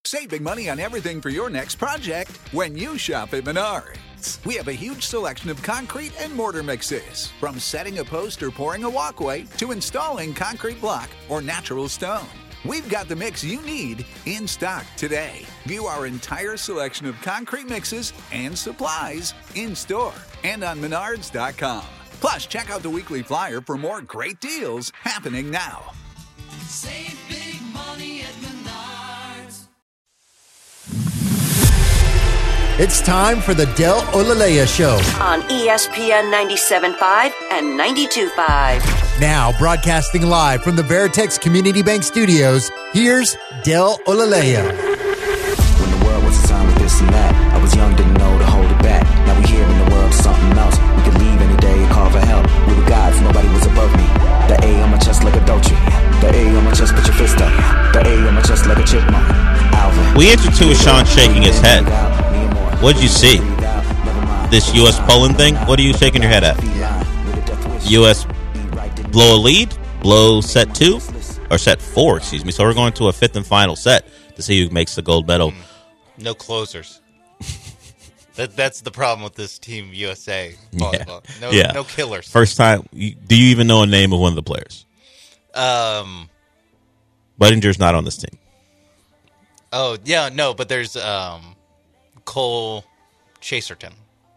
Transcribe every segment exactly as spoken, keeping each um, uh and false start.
Save big money on everything for your next project when you shop at Menards. We have a huge selection of concrete and mortar mixes, from setting a post or pouring a walkway to installing concrete block or natural stone. We've got the mix you need in stock today. View our entire selection of concrete mixes and supplies in store and on menards dot com. Plus, check out the weekly flyer for more great deals happening now. Save big money at Menards. It's time for the Del Olaleya Show on E S P N ninety-seven point five and ninety-two point five. Now, broadcasting live from the Veritex Community Bank Studios, here's Del Olaleya. When the world was a sign with this and that, I was young, didn't know to hold it back. Now we here in the world, something else. We could leave any day and call for help. We were gods, nobody was above me. The A on my chest like a Dolce. The A on my chest, put your fist up. The A on my chest like a chipmunk. Alvin. We entered to with Sean shaking his head. What did you see? This U S Poland thing? What are you shaking your head at? U S blow a lead? Blow set two? Or set four, excuse me. So we're going to a fifth and final set to see who makes the gold medal. No closers. that That's the problem with this team U S A volleyball. Yeah. No, yeah. no killers. First time. Do you even know a name of one of the players? Um, Buddinger's not on this team. Oh, yeah, no, but there's um, Cole Chaserton.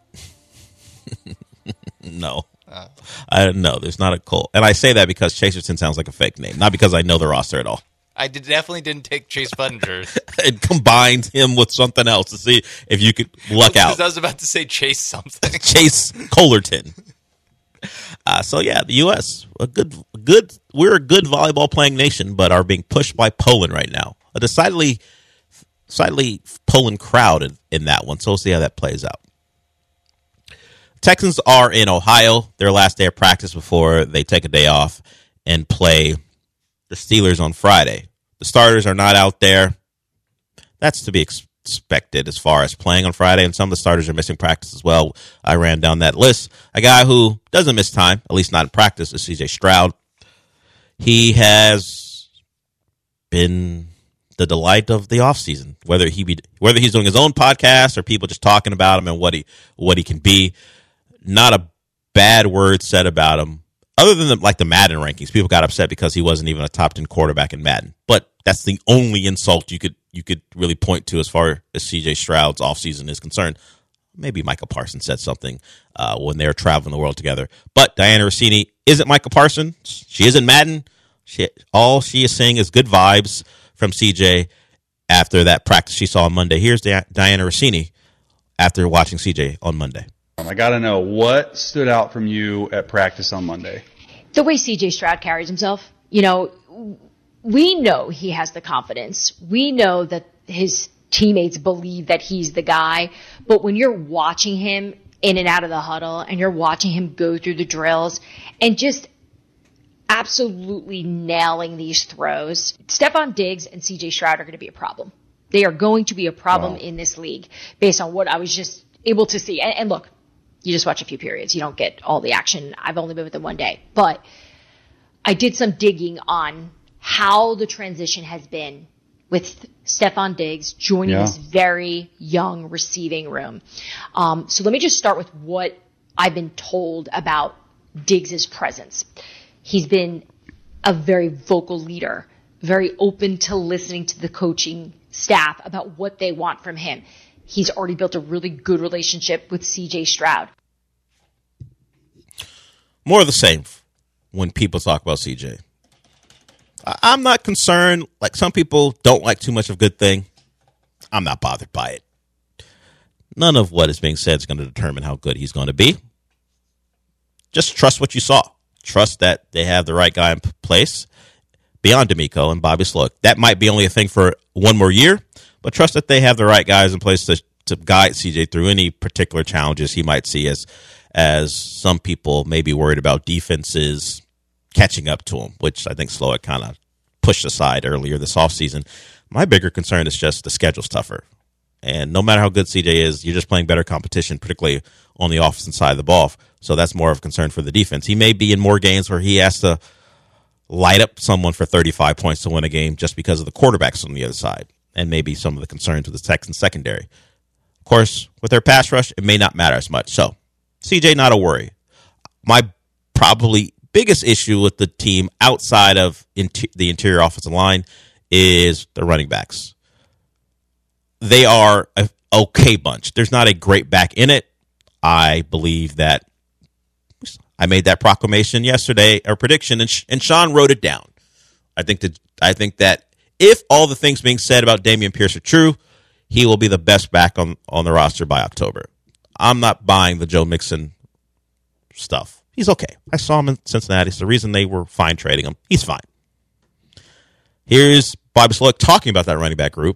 No. Uh, I No, there's not a Cole. And I say that because Chaserton sounds like a fake name, not because I know the roster at all. I did, definitely didn't take Chase Budinger. It combined him with something else to see if you could luck well, out. I was about to say Chase something. Chase Collerton. Uh, so, yeah, the U S, a good, good. We're a good volleyball playing nation, but are being pushed by Poland right now. A decidedly, decidedly Poland crowd in, in that one. So we'll see how that plays out. Texans are in Ohio, their last day of practice before they take a day off and play the Steelers on Friday. The starters are not out there. That's to be expected as far as playing on Friday, and some of the starters are missing practice as well. I ran down that list. A guy who doesn't miss time, at least not in practice, is C J Stroud. He has been the delight of the offseason, whether he be whether he's doing his own podcast or people just talking about him and what he what he can be. Not a bad word said about him. Other than the, like the Madden rankings, people got upset because he wasn't even a top ten quarterback in Madden. But that's the only insult you could you could really point to as far as C J Stroud's offseason is concerned. Maybe Micah Parsons said something uh, when they were traveling the world together. But Diana Rossini isn't Micah Parsons. She isn't Madden. She, all she is saying is good vibes from C J after that practice she saw on Monday. Here's Di- Diana Rossini after watching C J on Monday. I got to know what stood out from you at practice on Monday. The way C J Stroud carries himself. You know, we know he has the confidence. We know that his teammates believe that he's the guy. But when you're watching him in and out of the huddle and you're watching him go through the drills and just absolutely nailing these throws, Stephon Diggs and C J Stroud are going to be a problem. They are going to be a problem wow. in this league based on what I was just able to see. And, and look, you just watch a few periods. You don't get all the action. I've only been with them one day. But I did some digging on how the transition has been with Stephon Diggs joining yeah. this very young receiving room. Um, so let me just start with what I've been told about Diggs' presence. He's been a very vocal leader, very open to listening to the coaching staff about what they want from him. He's already built a really good relationship with C J Stroud. More of the same when people talk about C J. I'm not concerned. Like some people don't like too much of a good thing. I'm not bothered by it. None of what is being said is going to determine how good he's going to be. Just trust what you saw. Trust that they have the right guy in place beyond D'Amico and Bobby Sloak. That might be only a thing for one more year, but trust that they have the right guys in place to, to guide C J through any particular challenges he might see as as some people may be worried about defenses catching up to him, which I think Sloak kind of pushed aside earlier this offseason. My bigger concern is just the schedule's tougher. And no matter how good C J is, you're just playing better competition, particularly on the offensive side of the ball. So that's more of a concern for the defense. He may be in more games where he has to light up someone for thirty-five points to win a game just because of the quarterbacks on the other side. and maybe some of the concerns with the Texans secondary. Of course, with their pass rush, it may not matter as much. So, C J, not a worry. My probably biggest issue with the team outside of inter- the interior offensive line is the running backs. They are an okay bunch. There's not a great back in it. I believe that I made that proclamation yesterday, or prediction, and, and Sean wrote it down. I think that I think that if all the things being said about Dameon Pierce are true, he will be the best back on, on the roster by October. I'm not buying the Joe Mixon stuff. He's okay. I saw him in Cincinnati. It's the reason they were fine trading him. He's fine. Here's Bobby Slowick talking about that running back group,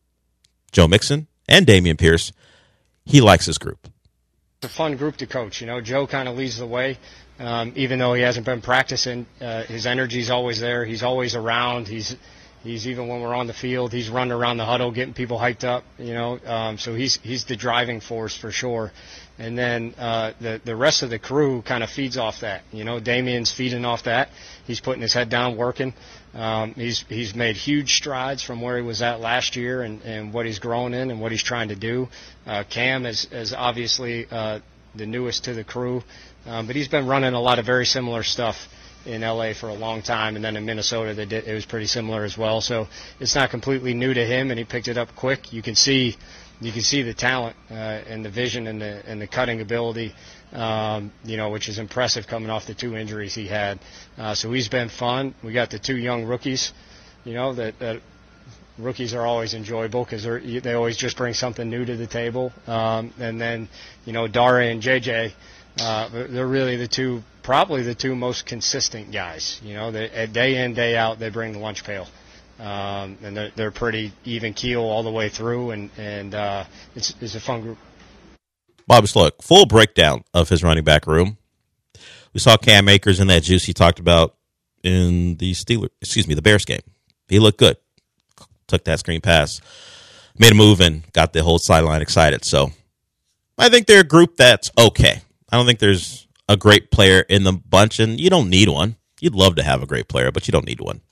Joe Mixon and Dameon Pierce. He likes his group. It's a fun group to coach. You know, Joe kind of leads the way. Um, even though he hasn't been practicing, uh, his energy's always there. He's always around. He's he's even when we're on the field, he's running around the huddle, getting people hyped up. You know, um, so he's he's the driving force for sure. And then uh, the the rest of the crew kind of feeds off that. You know, Damien's feeding off that. He's putting his head down, working. Um, he's he's made huge strides from where he was at last year, and, and what he's grown in and what he's trying to do. Uh, Cam is is obviously uh, the newest to the crew, um, but he's been running a lot of very similar stuff in L A for a long time, and then in Minnesota they did, it was pretty similar as well. So it's not completely new to him, and he picked it up quick. You can see. You can see the talent uh, and the vision and the and the cutting ability, um, you know, which is impressive coming off the two injuries he had. Uh, so he's been fun. We got the two young rookies, you know, that, that rookies are always enjoyable because they they always just bring something new to the table. Um, and then, you know, Dare and J J, uh, they're really the two, probably the two most consistent guys. You know, they, day in, day out, they bring the lunch pail. Um, and they're, they're pretty even keel all the way through, and, and uh, it's, it's a fun group. Bobby Slowick, full breakdown of his running back room. We saw Cam Akers in that juice he talked about in the Steelers, excuse me, the Bears game. He looked good. Took that screen pass, made a move, and got the whole sideline excited. So I think they're a group that's okay. I don't think there's a great player in the bunch, and you don't need one. You'd love to have a great player, but you don't need one.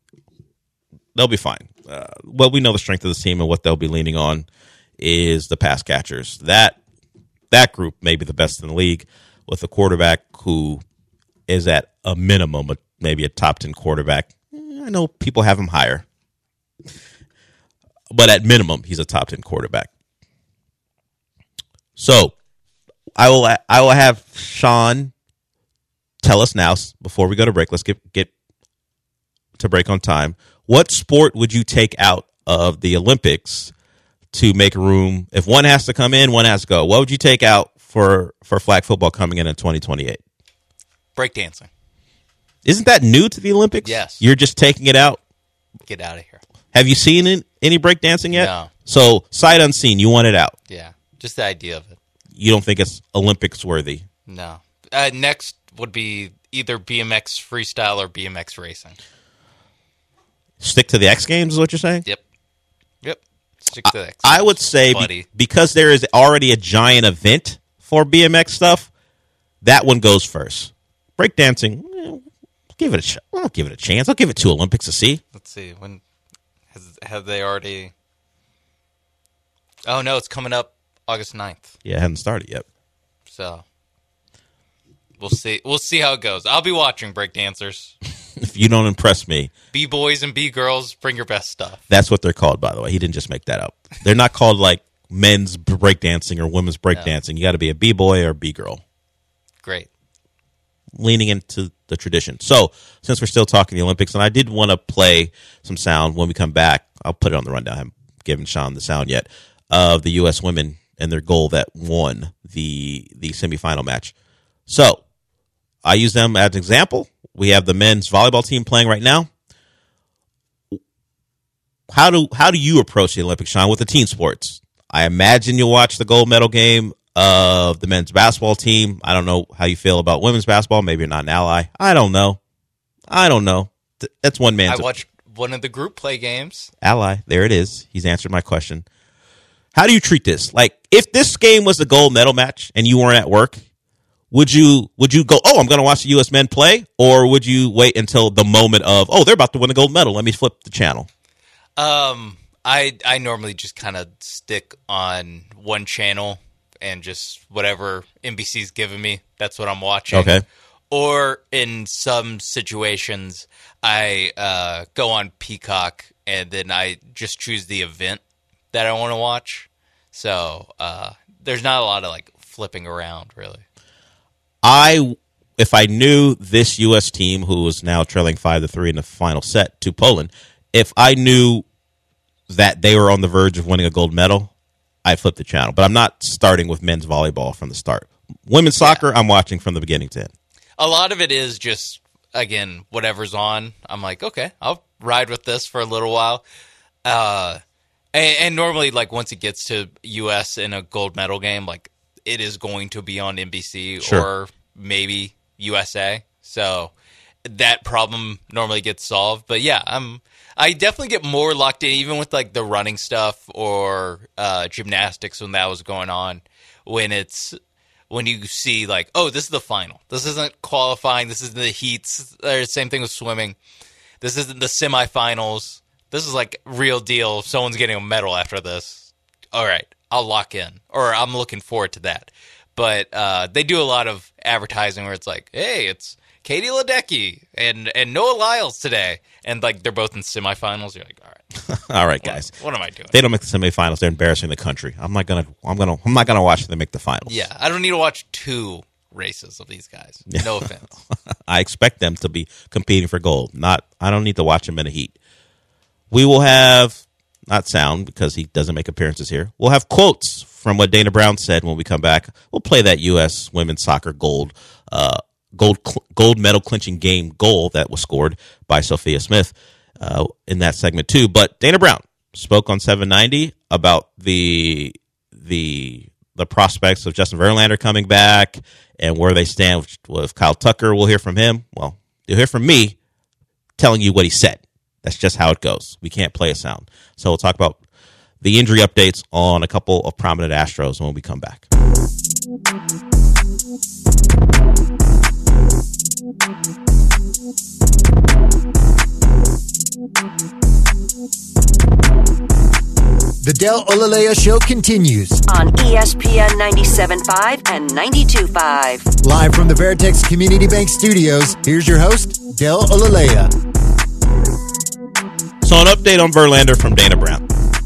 They'll be fine. Uh, well, we know the strength of this team, and what they'll be leaning on is the pass catchers. That that group may be the best in the league, with a quarterback who is at a minimum, maybe a top ten quarterback. I know people have him higher, but at minimum, he's a top ten quarterback. So I will I will have Sean tell us now, before we go to break. Let's get get to break on time. What sport would you take out of the Olympics to make room? If one has to come in, one has to go. What would you take out for, for flag football coming in in twenty twenty-eight? Breakdancing. Isn't that new to the Olympics? Yes. You're just taking it out? Get out of here. Have you seen any breakdancing yet? No. So, sight unseen, you want it out? Yeah, just the idea of it. You don't think it's Olympics worthy? No. Uh, next would be either B M X freestyle or B M X racing. Stick to the X Games is what you're saying? Yep. Yep. Stick to the X Games. I would say be, because there is already a giant event for B M X stuff, that one goes first. Breakdancing, eh, give it a shot. I'll give it a chance. I'll give it two Olympics to see. Let's see. When has have they already? Oh no, it's coming up August ninth. Yeah, it hasn't started yet. So we'll see. We'll see how it goes. I'll be watching breakdancers. If you don't impress me. B-boys and B-girls, bring your best stuff. That's what they're called, by the way. He didn't just make that up. They're not called like men's breakdancing or women's breakdancing. No. You got to be a B-boy or a B-girl. Great. Leaning into the tradition. So, since we're still talking the Olympics, and I did want to play some sound when we come back. I'll put it on the rundown. I haven't given Sean the sound yet of the U S women and their goal that won the the semifinal match. So, I use them as an example. We have the men's volleyball team playing right now. How do how do you approach the Olympics, Sean, with the team sports? I imagine you'll watch the gold medal game of the men's basketball team. I don't know how you feel about women's basketball. Maybe you're not an ally. I don't know. I don't know. That's one man's. I watched one of the group play games. Ally. There it is. He's answered my question. How do you treat this? Like, if this game was the gold medal match and you weren't at work, Would you would you go, oh, I'm going to watch the U S men play? Or would you wait until the moment of, oh, they're about to win the gold medal. Let me flip the channel. Um, I I normally just kind of stick on one channel and just whatever N B C's giving me, that's what I'm watching. Okay. Or in some situations, I uh, go on Peacock and then I just choose the event that I want to watch. So uh, there's not a lot of like flipping around, really. I, if I knew this U S team, who was now trailing five to three in the final set to Poland, if I knew that they were on the verge of winning a gold medal, I'd flip the channel. But I'm not starting with men's volleyball from the start. Women's soccer, yeah. I'm watching from the beginning to end. A lot of it is just, again, whatever's on. I'm like, okay, I'll ride with this for a little while. Uh, and, and normally, like, once it gets to U S in a gold medal game, like, it is going to be on N B C sure. or maybe U S A. So that problem normally gets solved. But yeah, I'm I definitely get more locked in, even with like the running stuff or uh, gymnastics when that was going on. When it's when you see like, oh, this is the final. This isn't qualifying. This isn't the heats. Or same thing with swimming. This isn't the semifinals. This is like real deal. Someone's getting a medal after this. All right, I'll lock in, or I'm looking forward to that. But uh, they do a lot of advertising where it's like, hey, it's Katie Ledecky and, and Noah Lyles today. And like they're both in semifinals. You're like, all right. all right, guys. What, what am I doing? They don't make the semifinals. They're embarrassing the country. I'm not gonna I'm gonna I'm not gonna watch them make the finals. Yeah. I don't need to watch two races of these guys. No offense. I expect them to be competing for gold. Not I don't need to watch them in a heat. We will have not sound because he doesn't make appearances here. We'll have quotes from what Dana Brown said when we come back. We'll play that U S women's soccer gold uh, gold cl- gold medal clinching game goal that was scored by Sophia Smith uh, in that segment too. But Dana Brown spoke on seven ninety about the the the prospects of Justin Verlander coming back and where they stand with, with Kyle Tucker. We'll hear from him. Well, you'll hear from me telling you what he said. That's just how it goes. We can't play a sound. So we'll talk about the injury updates on a couple of prominent Astros when we come back. The Del Olaleya Show continues on E S P N ninety-seven point five and ninety-two point five. Live from the Veritex Community Bank Studios, here's your host, Del Olaleya. So an update on Verlander from Dana Brown.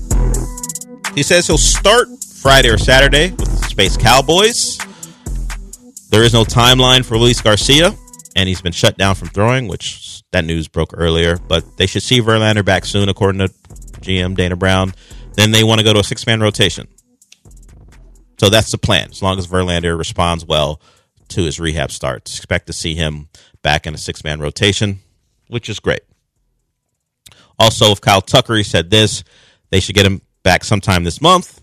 He says he'll start Friday or Saturday with the Space Cowboys. There is no timeline for Luis Garcia, and he's been shut down from throwing, which that news broke earlier. But they should see Verlander back soon, according to G M Dana Brown. Then they want to go to a six-man rotation. So that's the plan, as long as Verlander responds well to his rehab starts. Expect to see him back in a six-man rotation, which is great. Also, with Kyle Tucker, he said this, they should get him back sometime this month.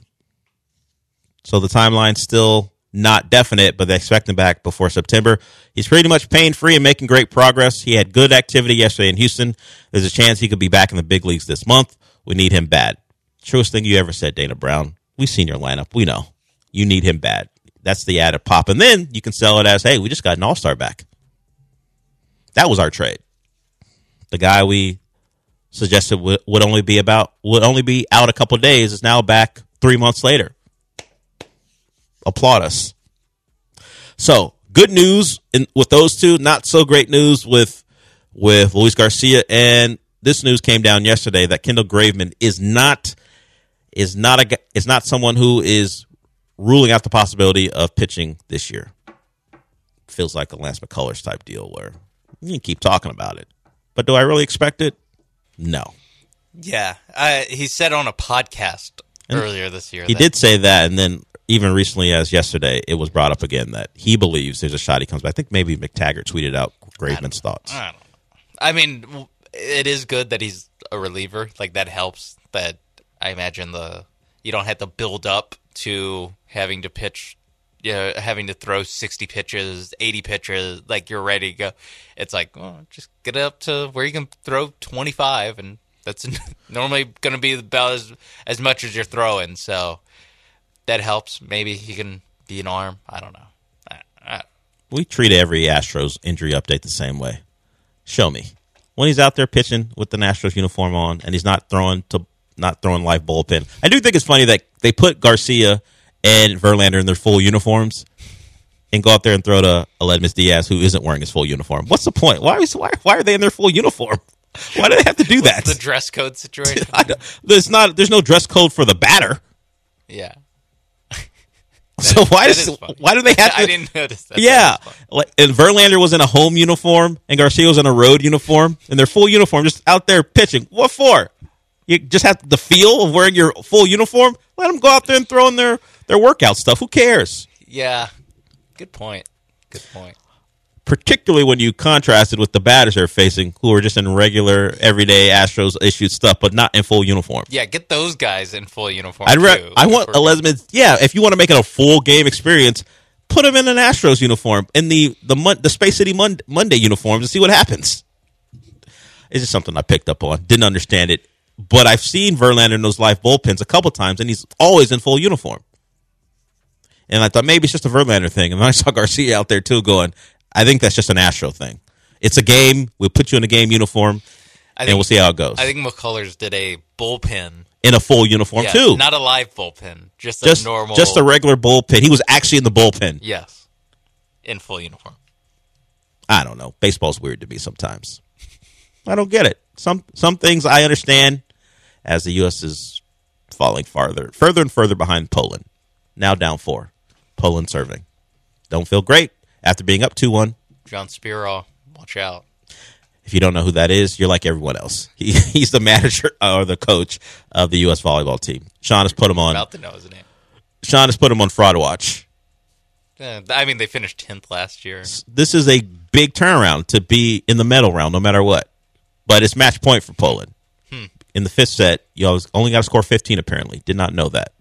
So the timeline's still not definite, but they expect him back before September. He's pretty much pain-free and making great progress. He had good activity yesterday in Houston. There's a chance he could be back in the big leagues this month. We need him bad. Truest thing you ever said, Dana Brown. We've seen your lineup. We know. You need him bad. That's the added pop. And then you can sell it as, hey, we just got an all-star back. That was our trade. The guy we suggested would, would only be about would only be out a couple of days is now back three months later. Applaud us. So good news in, with those two. Not so great news with with Luis Garcia. And this news came down yesterday that Kendall Graveman is not is not a is not someone who is ruling out the possibility of pitching this year. Feels like a Lance McCullers type deal where you can keep talking about it, but do I really expect it? No. Yeah, I, he said on a podcast and earlier this year. He that- did say that, and then even recently as yesterday, it was brought up again that he believes there's a shot he comes back. I think maybe McTaggart tweeted out Graveman's thoughts. I don't know. I mean, it is good that he's a reliever. Like, that helps. That I imagine the you don't have to build up to having to pitch, you know, having to throw sixty pitches, eighty pitches, like you're ready to go. It's like, well, just get up to where you can throw twenty-five, and that's normally going to be about as, as much as you're throwing. So that helps. Maybe he can be an arm. I don't know. I, I, we treat every Astros injury update the same way. Show me. When he's out there pitching with the Astros uniform on and he's not throwing to not throwing live bullpen. I do think it's funny that they put Garcia and Verlander in their full uniforms and go out there and throw to Aledmus Diaz, who isn't wearing his full uniform. What's the point? Why, is, why, why are they in their full uniform? Why do they have to do that? What's the dress code situation? I don't, there's not. There's no dress code for the batter. Yeah. So why does why do they have to? I didn't notice that. Yeah, like, and Verlander was in a home uniform, and Garcia was in a road uniform, and they're full uniform, just out there pitching. What for? You just have the feel of wearing your full uniform. Let them go out there and throw in their their workout stuff. Who cares? Yeah, good point. Good point. Particularly when you contrast it with the batters they're facing, who are just in regular, everyday Astros issued stuff, but not in full uniform. Yeah, get those guys in full uniform. I'd re- too, I want Aledmus. Yeah, if you want to make it a full game experience, put him in an Astros uniform, in the the Mon- the Space City Mon- Monday uniforms, and see what happens. It's just something I picked up on. Didn't understand it, but I've seen Verlander in those live bullpens a couple times, and he's always in full uniform. And I thought maybe it's just a Verlander thing, and then I saw Garcia out there too, going, I think that's just an Astro thing. It's a game. We'll put you in a game uniform, I and think, we'll see how it goes. I think McCullers did a bullpen. In a full uniform, yeah, too. Not a live bullpen. Just a just, normal. Just a regular bullpen. He was actually in the bullpen. Yes. In full uniform. I don't know. Baseball's weird to me sometimes. I don't get it. Some some things I understand as the U S is falling farther, further and further behind Poland. Now down four. Poland serving. Don't feel great. After being up two one. John Spiro, watch out. If you don't know who that is, you're like everyone else. He, he's the manager or the coach of the U S volleyball team. Sean has put him on. About to know his name. Sean has put him on fraud watch. Uh, I mean, they finished tenth last year. This is a big turnaround to be in the medal round, no matter what. But it's match point for Poland. Hmm. In the fifth set, you always only got to score fifteen, apparently. Did not know that.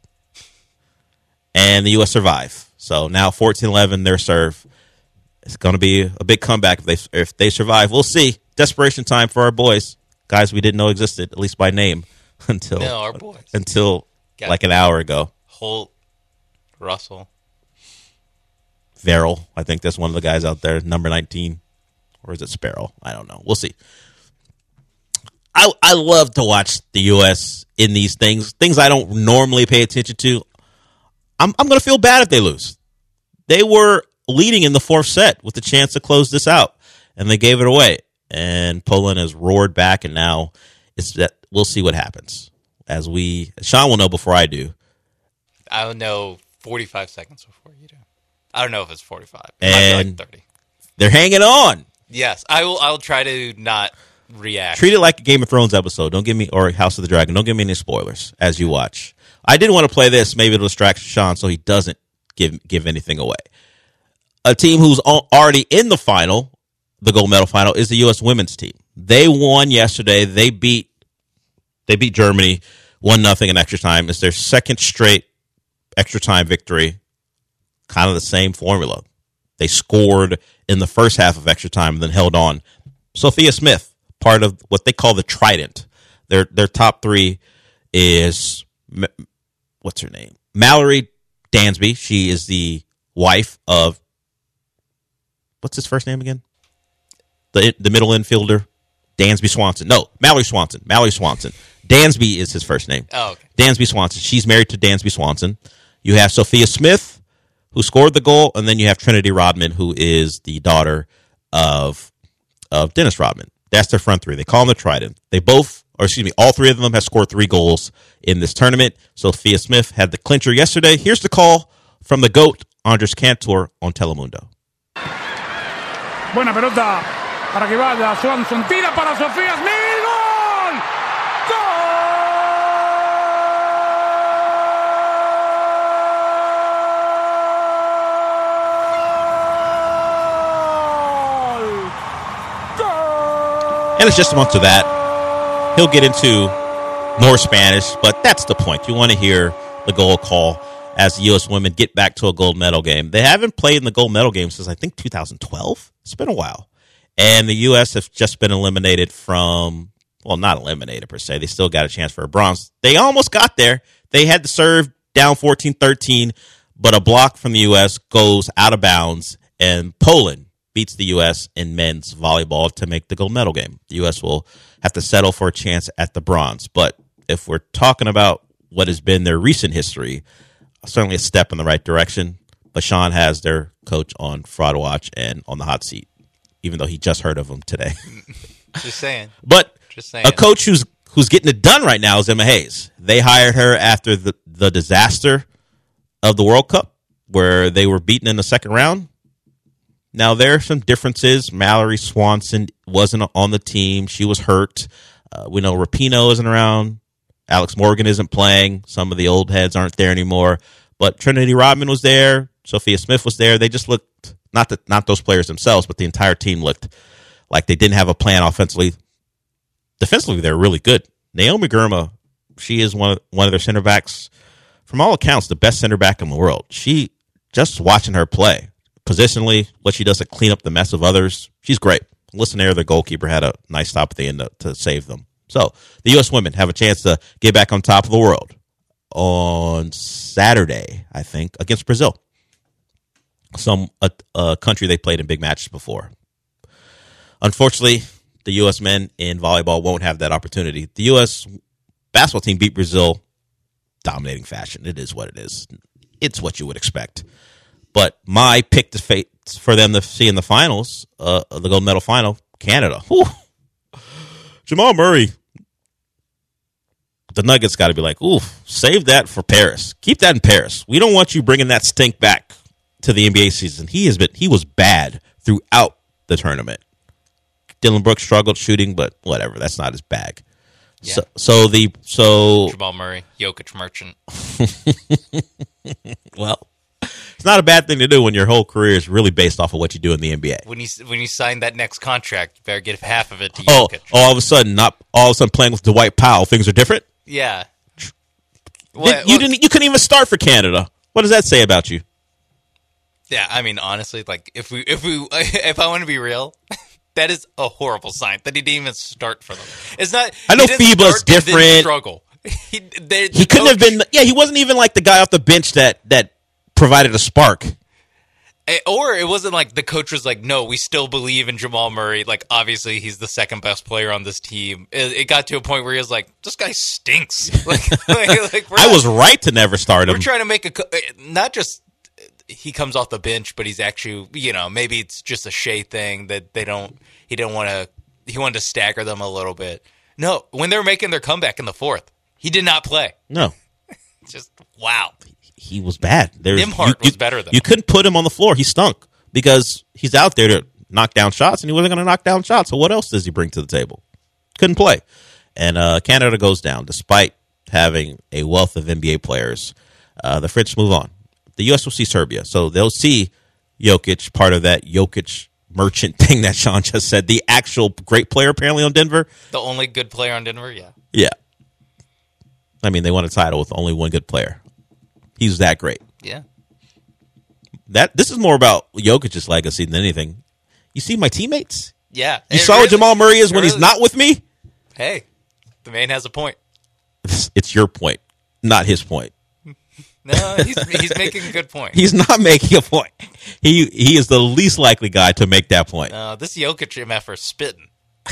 And the U S survive. So now fourteen eleven, their serve. It's going to be a big comeback if they if they survive. We'll see. Desperation time for our boys, guys we didn't know existed, at least by name, until no, our boys. until Got like an hour ago. Holt, Russell, Verrill, I think that's one of the guys out there, number nineteen, or is it Sparrow? I don't know. We'll see. I I love to watch the U S in these things, things I don't normally pay attention to. I'm I'm going to feel bad if they lose. They were leading in the fourth set with the chance to close this out, and they gave it away. And Poland has roared back, and now it's that we'll see what happens. As we, Sean will know before I do. I'll know forty-five seconds before you do. I don't know if it's forty-five. It and might be like thirty. They're hanging on. Yes, I will. I'll try to not react. Treat it like a Game of Thrones episode. Don't give me or House of the Dragon. Don't give me any spoilers as you watch. I did want to play this. Maybe it'll distract Sean so he doesn't give give anything away. A team who's already in the final, the gold medal final, is the U S women's team. They won yesterday. They beat they beat Germany one nothing in extra time. It's their second straight extra time victory. Kind of the same formula. They scored in the first half of extra time and then held on. Sophia Smith, part of what they call the Trident. Their their top three is, what's her name? Mallory Dansby. She is the wife of, what's his first name again? The the middle infielder, Dansby Swanson. No, Mallory Swanson. Mallory Swanson. Dansby is his first name. Oh, okay. Dansby Swanson. She's married to Dansby Swanson. You have Sophia Smith, who scored the goal, and then you have Trinity Rodman, who is the daughter of of Dennis Rodman. That's their front three. They call them the Trident. They both, or excuse me, all three of them have scored three goals in this tournament. Sophia Smith had the clincher yesterday. Here's the call from the GOAT, Andres Cantor, on Telemundo. Buena pelota para que vaya Swanson. Tira para Sofía Smith. ¡Gol! ¡Gol! And it's just a month to that. He'll get into more Spanish, but that's the point. You want to hear the goal call as the U S women get back to a gold medal game. They haven't played in the gold medal game since, I think, two thousand twelve. It's been a while. And the U S have just been eliminated from, well, not eliminated per se. They still got a chance for a bronze. They almost got there. They had to serve down fourteen thirteen, but a block from the U S goes out of bounds, and Poland beats the U S in men's volleyball to make the gold medal game. The U S will have to settle for a chance at the bronze, but if we're talking about what has been their recent history, certainly a step in the right direction. But Sean has their coach on fraud watch and on the hot seat, even though he just heard of him today. Just saying. But Just saying. a coach who's who's getting it done right now is Emma Hayes. They hired her after the, the disaster of the World Cup, where they were beaten in the second round. Now, there are some differences. Mallory Swanson wasn't on the team. She was hurt. Uh, we know Rapinoe isn't around. Alex Morgan isn't playing. Some of the old heads aren't there anymore. But Trinity Rodman was there. Sophia Smith was there. They just looked, not that not those players themselves, but the entire team looked like they didn't have a plan offensively. Defensively, they're really good. Naomi Girma, she is one of one of their center backs. From all accounts, the best center back in the world. She, just watching her play, positionally, what she does to clean up the mess of others, she's great. Listen there, the goalkeeper had a nice stop at the end to, to save them. So the U S women have a chance to get back on top of the world on Saturday, I think, against Brazil. Some a, a country they played in big matches before. Unfortunately, the U S men in volleyball won't have that opportunity. The U S basketball team beat Brazil, dominating fashion. It is what it is. It's what you would expect. But my pick to fate for them to see in the finals, uh, the gold medal final, Canada. Whew. Jamal Murray. The Nuggets got to be like, ooh, save that for Paris. Keep that in Paris. We don't want you bringing that stink back to the N B A season. He has been, he was bad throughout the tournament. Dylan Brooks struggled shooting, but whatever. That's not his bag. Yeah. So, so the so Jamal Murray, Jokic merchant. Well, it's not a bad thing to do when your whole career is really based off of what you do in the N B A. When you when you sign that next contract, you better give half of it to Oh, Jokic. all of a sudden, not all of a sudden playing with Dwight Powell, things are different. Yeah. Did- What- you what- didn't. You couldn't even start for Canada. What does that say about you? Yeah, I mean, honestly, like if we if we if I want to be real, that is a horrible sign that he didn't even start for them. It's not. I know he didn't FIBA's start and then different. Struggle. He, they, He the couldn't have coach- been. Yeah, he wasn't even like the guy off the bench that that provided a spark. Eh, Or it wasn't like the coach was like, no, we still believe in Jamal Murray. Like, obviously, he's the second best player on this team. It, it got to a point where he was like, this guy stinks. Like, like, like, we're I not- was right to never start him. We're trying to make a co- eh, not just he comes off the bench, but he's actually, you know, maybe it's just a Shea thing that they don't. He didn't want to. He wanted to stagger them a little bit. No, when they were making their comeback in the fourth, he did not play. No, Just wow. he was bad. There was, Nimhart you, was you- better than You him. couldn't put him on the floor. He stunk because he's out there to knock down shots, and he wasn't going to knock down shots. So what else does he bring to the table? Couldn't play. And uh, Canada goes down despite having a wealth of N B A players. Uh, the French move on. The U S will see Serbia, so they'll see Jokic, part of that Jokic merchant thing that Sean just said. The actual great player apparently on Denver. The only good player on Denver, yeah. Yeah. I mean, they won a title with only one good player. He's that great. Yeah. That this is more about Jokic's legacy than anything. You see my teammates? Yeah. You It saw really- what Jamal Murray is it when he's really- not with me? Hey, the man has a point. It's, it's your point, not his point. No, he's he's making a good point. He's not making a point. He he is the least likely guy to make that point. Uh, this Jokic M F are spitting.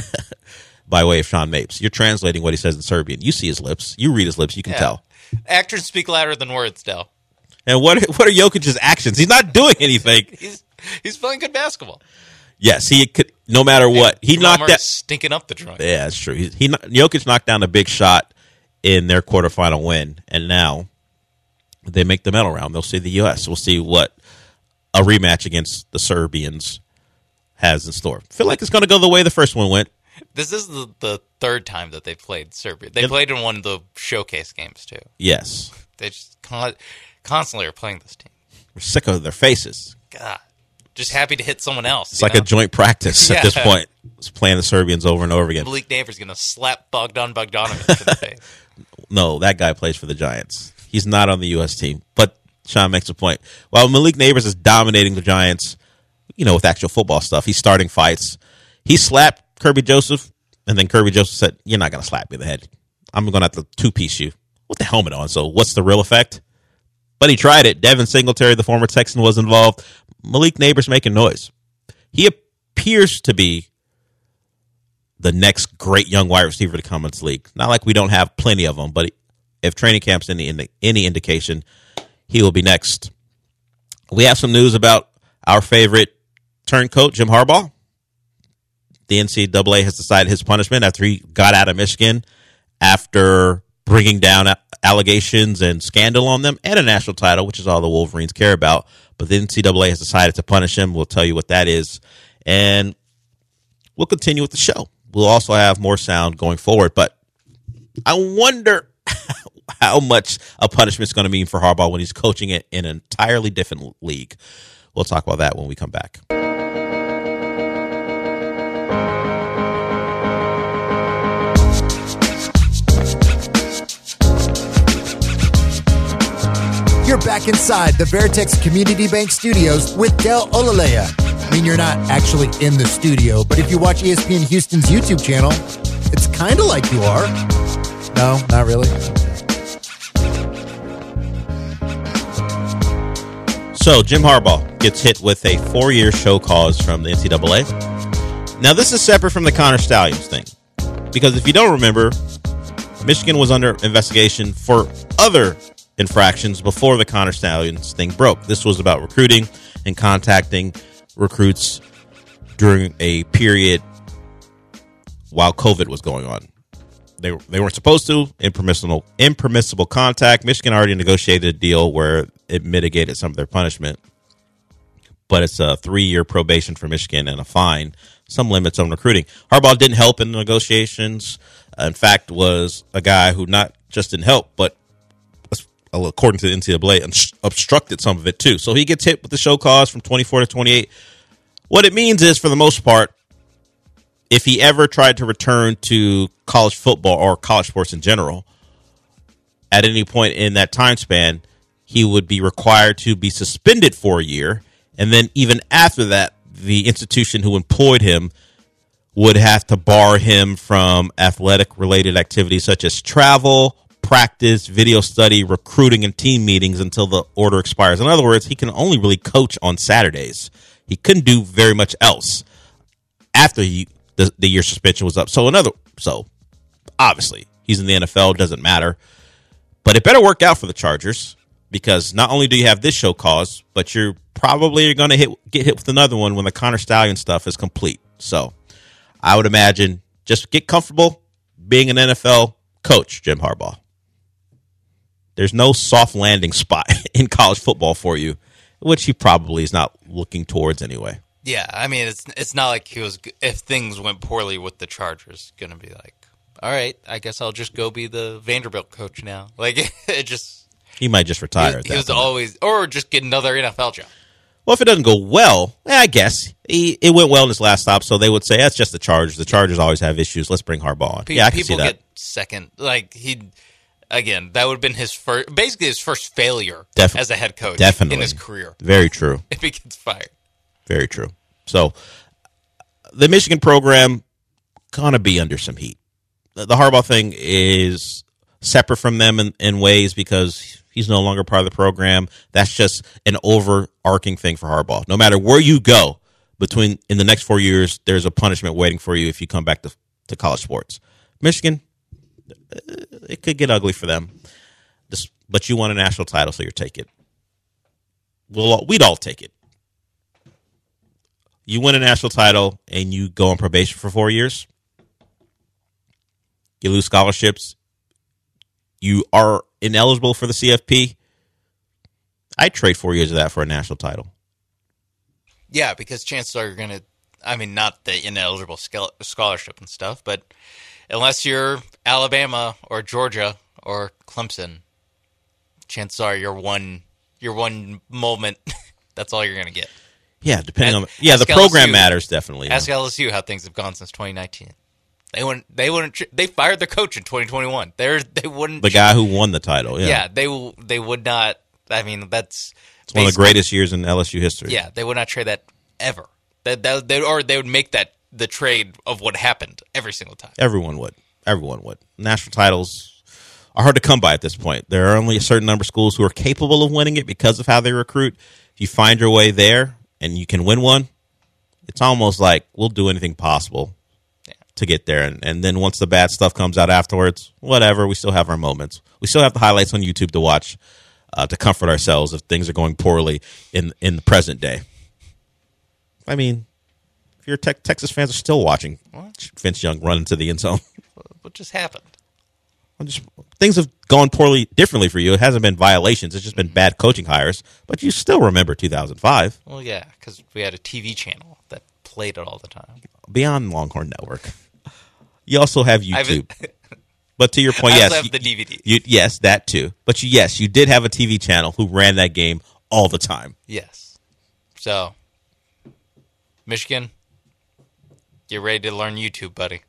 By way of Sean Mapes. You're translating what he says in Serbian. You see his lips. You read his lips. You can Yeah. tell. Actors speak louder than words, Dell. And what what are Jokic's actions? He's not doing anything. He's he's playing good basketball. Yes, he could. No matter what, he Jamal knocked Murray's that. stinking up the joint. Yeah, that's true. He, he Jokic knocked down a big shot in their quarterfinal win, and now they make the medal round. They'll see the U S. We'll see what a rematch against the Serbians has in store. Feel like it's going to go the way the first one went. This is the, the third time that they played Serbia. They Yep. played in one of the showcase games too. Yes, They just con- constantly are playing this team. we're sick of their faces. God, just happy to hit someone else. It's you like know? a joint practice at this Yeah. point. It's playing the Serbians over and over again. Malik Neighbors gonna slap Bogdan Bogdanovic in the face. No, that guy plays for the Giants. He's not on the U S team. But Sean makes a point. While Malik Neighbors is dominating the Giants, you know, with actual football stuff, he's starting fights. He slapped Kirby Joseph, and then Kirby Joseph said, "You're not going to slap me in the head. I'm going to have to two-piece you with the helmet on. So what's the real effect?" But he tried it. Devin Singletary, the former Texan, was involved. Malik Neighbors making noise. He appears to be the next great young wide receiver to come into the league. Not like we don't have plenty of them, but if training camp's any any indication, he will be next. We have some news about our favorite turncoat, Jim Harbaugh. The N C double A has decided his punishment after he got out of Michigan after bringing down allegations and scandal on them and a national title, which is all the Wolverines care about. But the N C double A has decided to punish him. We'll tell you what that is. And we'll continue with the show. We'll also have more sound going forward. But I wonder how much a punishment is going to mean for Harbaugh when he's coaching it in an entirely different league. We'll talk about that when we come back. You're back inside the Veritex Community Bank Studios with Del Olaleya. I mean, you're not actually in the studio, but if you watch E S P N Houston's YouTube channel, it's kind of like you are. No, not really. So, Jim Harbaugh gets hit with a four-year show cause from the N C double A. Now, this is separate from the Connor Stallions thing, because if you don't remember, Michigan was under investigation for other infractions before the Connor Stallions thing broke. This was about recruiting and contacting recruits during a period while COVID was going on. They they weren't supposed to. Impermissible impermissible contact. Michigan already negotiated a deal where it mitigated some of their punishment, but it's a three-year probation for Michigan and a fine, some limits on recruiting. Harbaugh didn't help in the negotiations. In fact, was a guy who not just didn't help, but according to the N C double A, obstructed some of it too. So he gets hit with the show cause from twenty-four to twenty-eight. What it means is, for the most part, if he ever tried to return to college football or college sports in general, at any point in that time span, he would be required to be suspended for a year. And then even after that, the institution who employed him would have to bar him from athletic-related activities such as travel, practice, video study, recruiting, and team meetings until the order expires. In other words, he can only really coach on Saturdays. He couldn't do very much else after he, the, the year suspension was up. So another, so obviously he's in the N F L, doesn't matter. But it better work out for the Chargers, because not only do you have this show cause, but you're probably going to hit get hit with another one when the Connor Stallion stuff is complete. So I would imagine just get comfortable being an N F L coach, Jim Harbaugh. There's no soft landing spot in college football for you, which he probably is not looking towards anyway. Yeah, I mean, it's it's not like he was, if things went poorly with the Chargers, going to be like, all right, I guess I'll just go be the Vanderbilt coach now. Like, it just... He might just retire. He, at that he was point. always, or just get another N F L job. Well, if it doesn't go well, eh, I guess he, it went well in his last stop, so they would say that's just the Chargers. The Chargers always have issues. Let's bring Harbaugh on. Pe- yeah, I can people see that. get second. Like, he, again, that would have been his first, basically his first failure Def- as a head coach definitely. in his career. Very true. If he gets fired. Very true. So the Michigan program gonna be under some heat. The, the Harbaugh thing is separate from them in, in ways because he's no longer part of the program. That's just an overarching thing for Harbaugh. No matter where you go between in the next four years, there's a punishment waiting for you if you come back to, to college sports. Michigan, it could get ugly for them. This, but you won a national title, so you take it. We'll all, we'd all take it. You win a national title and you go on probation for four years. You lose scholarships. You are ineligible for the C F P. I'd trade four years of that for a national title. Yeah, because chances are you're going to, I mean, not the ineligible scholarship and stuff, but unless you're Alabama or Georgia or Clemson, chances are you're one, you're one moment, that's all you're going to get. Yeah, depending Ask, on yeah, the program L S U, matters definitely. Ask yeah. L S U how things have gone since twenty nineteen. They wouldn't. They wouldn't. They fired their coach in twenty twenty-one. They're they wouldn't. The guy who won the title. Yeah, yeah. They they would not. I mean, that's it's one of the greatest years in L S U history. Yeah, they would not trade that ever. That that they, or they would make that the trade of what happened every single time. Everyone would. Everyone would. National titles are hard to come by at this point. There are only a certain number of schools who are capable of winning it because of how they recruit. If you find your way there and you can win one, it's almost like we'll do anything possible yeah. to get there. And, and then once the bad stuff comes out afterwards, whatever, we still have our moments. We still have the highlights on YouTube to watch uh, to comfort ourselves if things are going poorly in in the present day. I mean, if you're te- Texas fans are still watching what? Vince Young run into the end zone. What just happened? I'm just, things have gone poorly differently for you. It hasn't been violations. It's just been bad coaching hires. But you still remember two thousand five. Well, yeah, because we had a T V channel that played it all the time. Beyond Longhorn Network. You also have YouTube. I've, but to your point, I yes. also have the you, D V D. You, yes, that too. But you, yes, you did have a T V channel who ran that game all the time. Yes. So, Michigan, get ready to learn YouTube, buddy.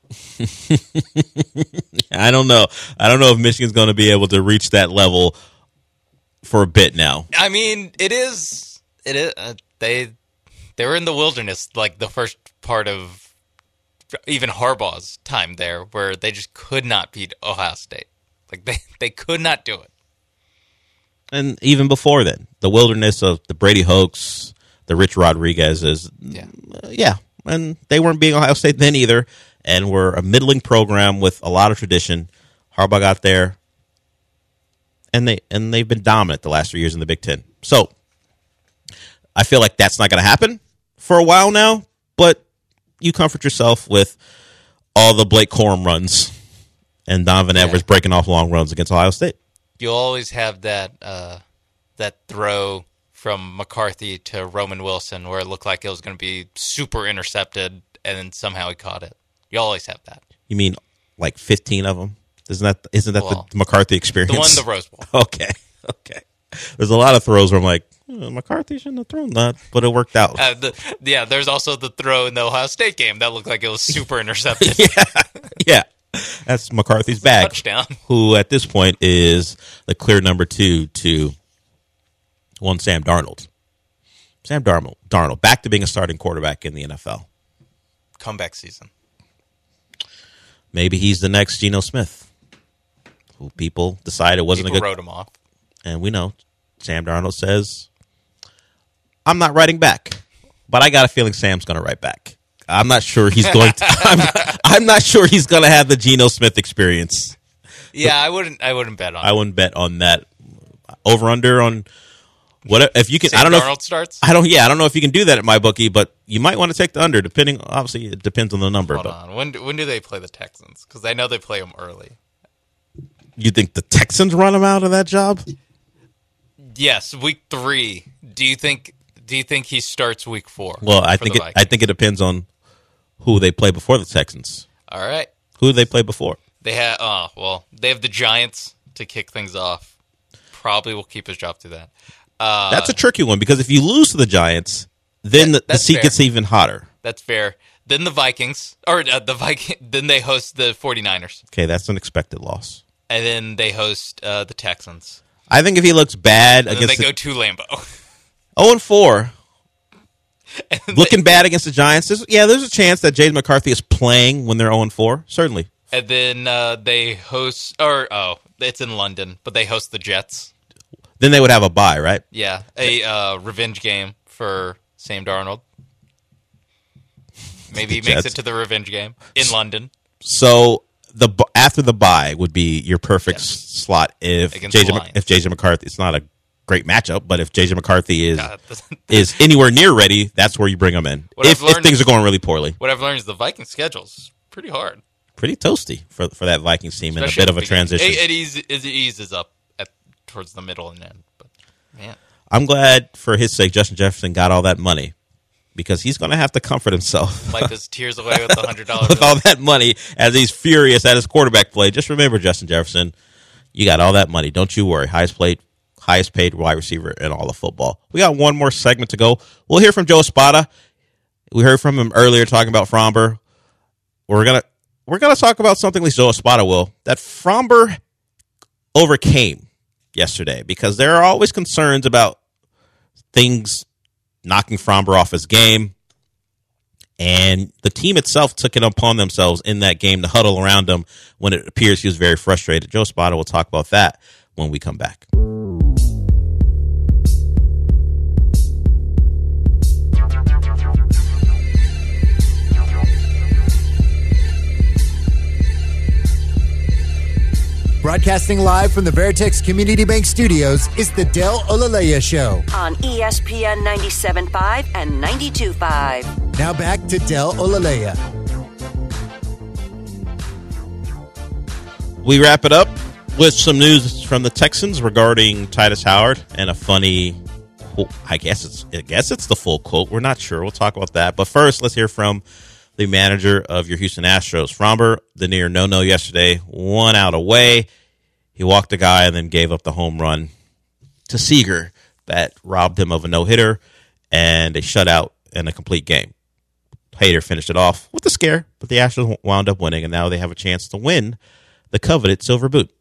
I don't know. I don't know if Michigan's going to be able to reach that level for a bit now. I mean, it is. It is. Uh, they they were in the wilderness, like the first part of even Harbaugh's time there, where they just could not beat Ohio State. Like they they could not do it. And even before then, the wilderness of the Brady Hoax, the Rich Rodriguez's, yeah, uh, yeah, and they weren't being Ohio State then either. And we're a middling program with a lot of tradition. Harbaugh got there, and they and they've been dominant the last three years in the Big Ten. So I feel like that's not going to happen for a while now. But you comfort yourself with all the Blake Corum runs and Donovan Yeah. Edwards breaking off long runs against Ohio State. You'll always have that uh, that throw from McCarthy to Roman Wilson where it looked like it was going to be super intercepted, and then somehow he caught it. You always have that. You mean like fifteen of them? Isn't that isn't that Well, the McCarthy experience? The one in the Rose Bowl. Okay, okay. There's a lot of throws where I'm like, oh, McCarthy shouldn't have thrown that, but it worked out. Uh, the, yeah, there's also the throw in the Ohio State game that looked like it was super intercepted. yeah, yeah. That's McCarthy's bag. Touchdown. Who at this point is the clear number two to one Sam Darnold. Sam Darnold, Darnold, back to being a starting quarterback in the N F L. Comeback season. Maybe he's the next Geno Smith, who people decided wasn't People a good. wrote him off. And we know Sam Darnold says, I'm not writing back, but I got a feeling Sam's going to write back. I'm not sure he's going to. I'm, I'm not sure he's going to have the Geno Smith experience. Yeah, I wouldn't. I wouldn't bet on. I wouldn't bet on that. Over under on what if you can? Sam I don't know. Darnold If, starts. I don't. Yeah, I don't know if you can do that at my bookie, but you might want to take the under. Depending, obviously, it depends on the number. Hold but on. When do, when do they play the Texans? Because I know they play them early. You think the Texans run him out of that job? Yes, week three. Do you think? Do you think he starts week four? Well, I for think the it, Vikings? I think it depends on who they play before the Texans. All right. Who did they play before? They have. Oh well, they have the Giants to kick things off. Probably will keep his job through that. Uh, That's a tricky one because if you lose to the Giants, then That- the, the that's seat fair. gets even hotter. That's fair. Then the Vikings, or uh, the Viking. Then they host the 49ers, Okay, that's an expected loss. and then they host uh, the Texans. I think if he looks bad And then against they the, go to Lambeau. oh and four, looking bad against the Giants. There's, yeah, there's a chance that Jaden McCarthy is playing when they're oh and four. Certainly. And then uh, they host, or oh, it's in London, but they host the Jets. Then they would have a bye, right? Yeah, a uh, revenge game for Sam Darnold. Maybe he The makes Jets. it to the revenge game in London. So the bu- after the bye would be your perfect Yes. s- slot if Against J J the Mc- Lions. if J J McCarthy. It's not a great matchup, but if J J McCarthy is God, is anywhere near ready, that's where you bring him in. What If, I've if learned things is- are going really poorly, What I've learned is the Viking schedule's pretty hard. pretty toasty for for that Vikings team in a Especially bit at of a the beginning. transition. It, it, ease, it eases up at towards the middle and end. But man, I'm glad for his sake Justin Jefferson got all that money because he's going to have to comfort himself wipe his tears away with the hundred dollar with bill. all that money as he's furious at his quarterback play. Just remember, Justin Jefferson, you got all that money. Don't you worry. Highest paid, highest paid wide receiver in all of football. We got one more segment to go. We'll hear from Joe Espada. We heard from him earlier talking about Fromber. We're gonna we're gonna talk about something at least Joe Espada will that Fromber overcame yesterday because there are always concerns about things knocking Fromber off his game. And the team itself took it upon themselves in that game to huddle around him when it appears he was very frustrated. Joe Espada will talk about that when we come back. Broadcasting live from the Veritex Community Bank Studios is the Del Olaleya Show on E S P N ninety-seven point five and ninety-two point five. Now back to Del Olaleya. We wrap it up with some news from the Texans regarding Titus Howard and a funny, I guess it's I guess it's the full quote. We're not sure. We'll talk about that. But first, let's hear from the manager of your Houston Astros. Framber, the near no-no yesterday, one out away. He walked a guy and then gave up the home run to Seager that robbed him of a no-hitter and a shutout and a complete game. Hader finished it off with a scare, but the Astros wound up winning, and now they have a chance to win the coveted Silver Boot.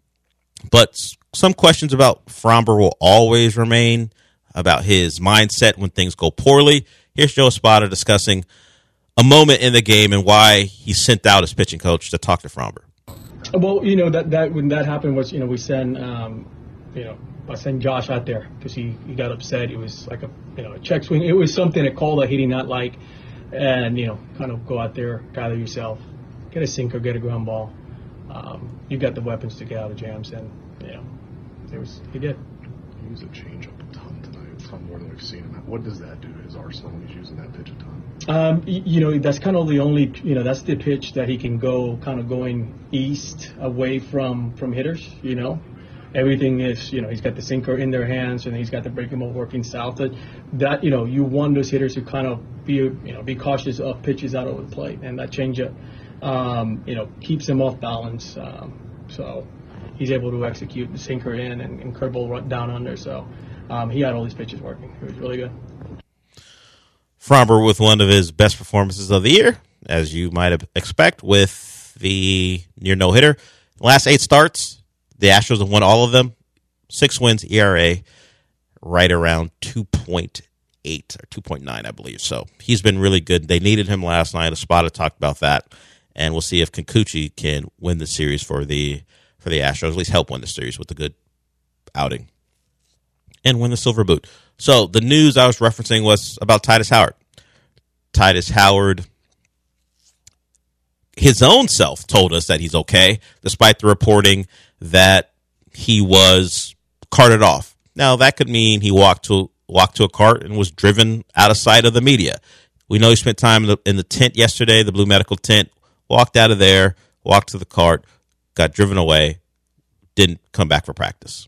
But some questions about Framber will always remain, about his mindset when things go poorly. Here's Joe Espada discussing a moment in the game and why he sent out his pitching coach to talk to Framber. Well, you know, that, that when that happened was, you know, we sent, um, you know, I sent Josh out there because he, he got upset. It was like a, you know, a check swing. It was something, a call that he did not like. And, you know, kind of go out there, gather yourself, get a sinker, get a ground ball. Um, you got the weapons to get out of jams. And, you know, it was, he did. He used a changeup a ton tonight. It's not more than we've seen him. What does that do to his arsenal when he's using that pitch a ton? Um, you know, that's kind of the only, you know, that's the pitch that he can go kind of going east away from, from hitters, you know. Everything is, you know, he's got the sinker in their hands and he's got the breaking ball working south. That, that, you know, you want those hitters to kind of be, you know, be cautious of pitches out over the plate. And that changeup, um, you know, keeps him off balance. Um, so he's able to execute the sinker in and, and curveball down under. So um, he had all these pitches working. It was really good. Framber with one of his best performances of the year, as you might expect, with the near no-hitter. The last eight starts, the Astros have won all of them. Six wins, E R A right around two point eight or two point nine, I believe. So he's been really good. They needed him last night. Espada talked about that. And we'll see if Kikuchi can win the series for the for the Astros, at least help win the series with a good outing and win the Silver Boot. So the news I was referencing was about Titus Howard. Titus Howard, his own self told us that he's okay, despite the reporting that he was carted off. Now, that could mean he walked to walked to a cart and was driven out of sight of the media. We know he spent time in the, in the tent yesterday, the Blue Medical tent, walked out of there, walked to the cart, got driven away, didn't come back for practice.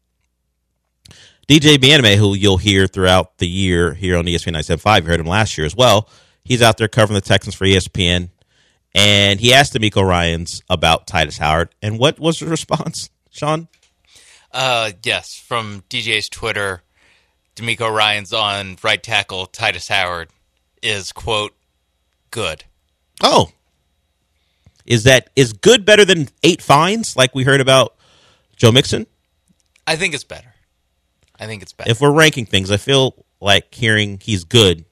D J Bieneme, who you'll hear throughout the year here on E S P N ninety-seven point five, you heard him last year as well. He's out there covering the Texans for E S P N, and he asked D'Amico Ryans about Titus Howard. And what was the response, Sean? Uh, yes, from D J's Twitter, D'Amico Ryans on right tackle Titus Howard is, quote, good. Oh. Is that is good better than eight fines like we heard about Joe Mixon? I think it's better. I think it's better. If we're ranking things, I feel like hearing he's good.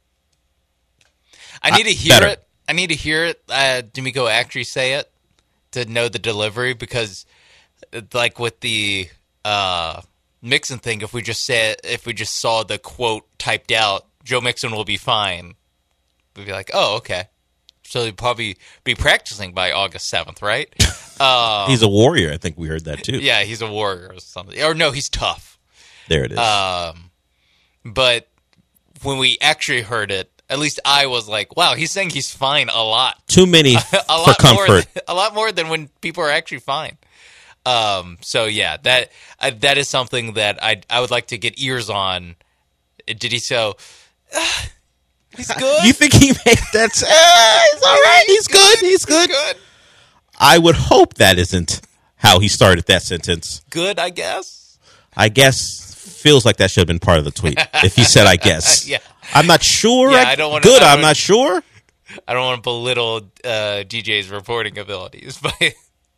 I need uh, to hear better. it. I need to hear it. Uh, D'Amico actually say it to know the delivery, because, like with the uh, Mixon thing, if we just said, if we just saw the quote typed out, Joe Mixon will be fine, we'd be like, oh, okay. So he'd probably be practicing by August seventh, right? Um, he's a warrior. I think we heard that too. Yeah, he's a warrior or something. Or no, he's tough. There it is. Um, but when we actually heard it, at least I was like, wow, he's saying he's fine a lot. Too many a for lot comfort. More than, a lot more than when people are actually fine. Um, so, yeah, that uh, that is something that I I would like to get ears on. Did he so... Uh, he's good? You think he made that... Uh, he's all right. He's, he's good. good. He's good. He's good. I would hope that isn't how he started that sentence. Good, I guess. I guess feels like that should have been part of the tweet. If he said, I guess. Yeah. I'm not sure. Yeah, I don't want Good, I I'm not sure. I don't want to belittle uh, D J's reporting abilities. but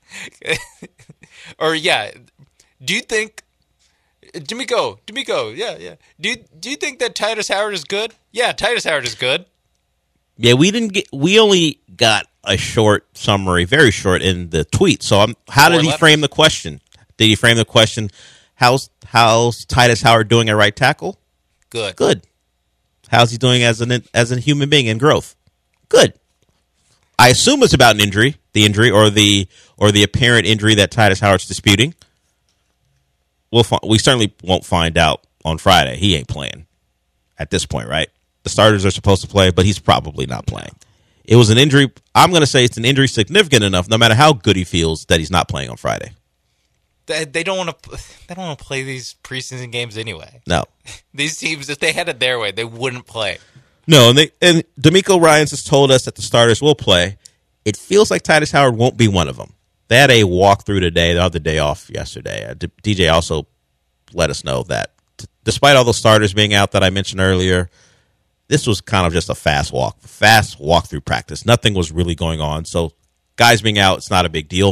Or, yeah. Do you think... D'Amico, D'Amico, yeah, yeah. Do you, do you think that Titus Howard is good? Yeah, Titus Howard is good. Yeah, we didn't get... We only got a short summary, very short, in the tweet. So I'm, how Four did he letters. frame the question? Did he frame the question, how's, how's Titus Howard doing at right tackle? Good. Good. How's he doing as an as a human being in growth? Good. I assume it's about an injury, the injury or the or the apparent injury that Titus Howard's disputing. We'll fi- we certainly won't find out on Friday. He ain't playing at this point, right? The starters are supposed to play, but he's probably not playing. It was an injury. I'm going to say it's an injury significant enough, no matter how good he feels, that he's not playing on Friday. They, they don't want to. They don't want to play these preseason games anyway. No, these teams, if they had it their way, they wouldn't play. No, and they and D'Amico Ryans has told us that the starters will play. It feels like Titus Howard won't be one of them. They had a walkthrough today, the other day off yesterday. Uh, D J also let us know that t- despite all those starters being out that I mentioned earlier, this was kind of just a fast walk, fast walkthrough practice. Nothing was really going on. So guys being out, it's not a big deal.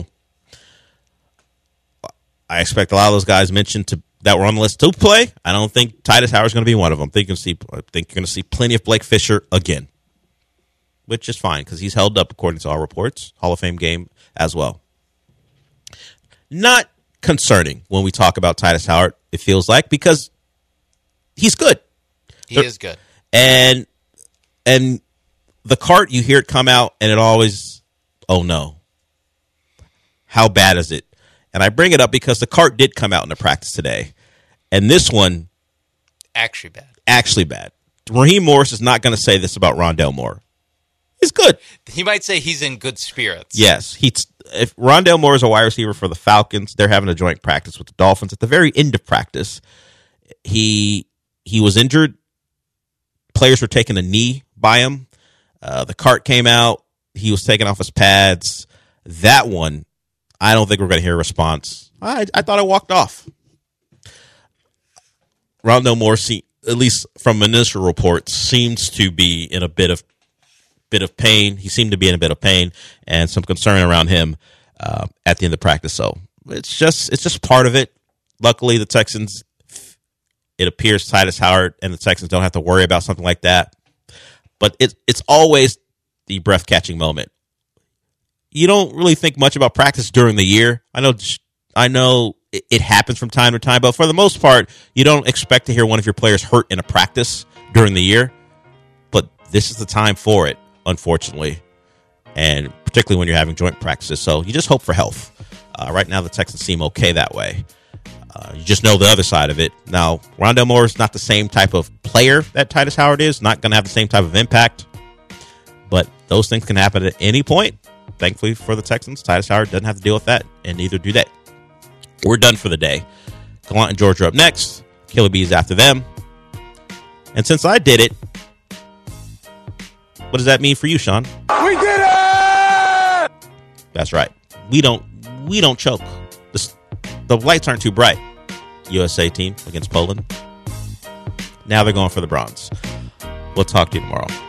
I expect a lot of those guys mentioned to that were on the list to play. I don't think Titus Howard's going to be one of them. I think, you can see, I think you're going to see plenty of Blake Fisher again, which is fine because he's held up according to all reports. Hall of Fame game as well. Not concerning when we talk about Titus Howard, it feels like, because he's good. He there, is good. And and the cart, you hear it come out, and it always, oh no. How bad is it? And I bring it up because the cart did come out in the practice today. And this one... Actually bad. Actually bad. Raheem Morris is not going to say this about Rondale Moore. He's good. He might say he's in good spirits. Yes. He's, if Rondale Moore is a wide receiver for the Falcons, they're having a joint practice with the Dolphins. At the very end of practice, he he was injured. Players were taking a knee by him. Uh, the cart came out. He was taking off his pads. That one, I don't think we're going to hear a response. I, I thought I walked off. Rondale Moore, see, at least from initial reports, seems to be in a bit of bit of pain. He seemed to be in a bit of pain and some concern around him uh, at the end of practice. So it's just it's just part of it. Luckily, the Texans, it appears Titus Howard and the Texans don't have to worry about something like that. But it, it's always the breath-catching moment. You don't really think much about practice during the year. I know I know it, it happens from time to time, but for the most part, you don't expect to hear one of your players hurt in a practice during the year. But this is the time for it, unfortunately, and particularly when you're having joint practices. So you just hope for health. Uh, right now, the Texans seem okay that way. Uh, you just know the other side of it. Now, Rondale Moore is not the same type of player that Titus Howard is, not going to have the same type of impact, but those things can happen at any point. Thankfully for the Texans, Titus Howard doesn't have to deal with that, and neither do they. We're done for the day. Gallant and Georgia up next. Killer Bees after them. And since I did it, what does that mean for you, Sean? We did it! That's right. We don't we don't choke. The, the lights aren't too bright. U S A team against Poland. Now they're going for the bronze. We'll talk to you tomorrow.